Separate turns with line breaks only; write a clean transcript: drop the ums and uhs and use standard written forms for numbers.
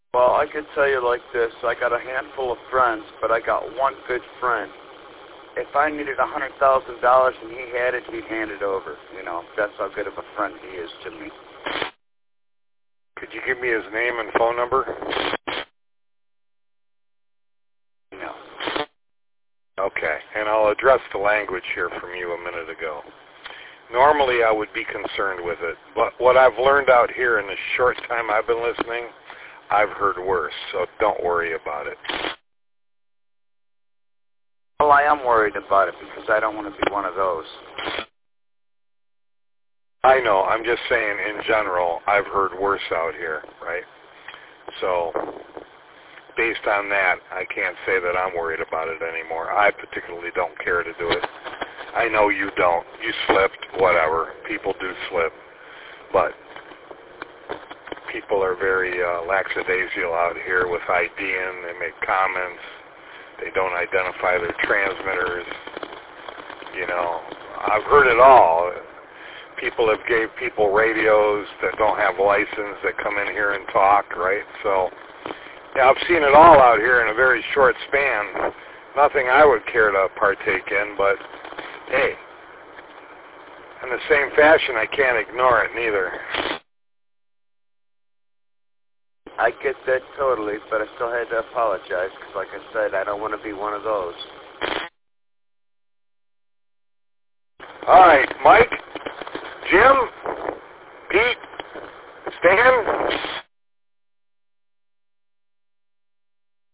Well, I could tell you like this. I got a handful of friends, but I got one good friend. If I needed $100,000 and he had it, he'd hand it over. You know, that's how good of a friend he is to me.
Could you give me his name and phone number?
No.
Okay, and I'll address the language here from you a minute ago. Normally I would be concerned with it, but what I've learned out here in the short time I've been listening, I've heard worse, so don't worry about it.
Well, I am worried about it because I don't want to be one of those.
I know, I'm just saying in general, I've heard worse out here, right? So, based on that, I can't say that I'm worried about it anymore. I particularly don't care to do it. I know you don't. You slipped, whatever. People do slip. But people are very lackadaisical out here with IDing. They make comments. They don't identify their transmitters. You know, I've heard it all. People have gave people radios that don't have license that come in here and talk, right? So, yeah, I've seen it all out here in a very short span. Nothing I would care to partake in, but hey, in the same fashion, I can't ignore it neither.
I get that totally, but I still had to apologize because, like I said, I don't want to be one of those.
All right, Mike.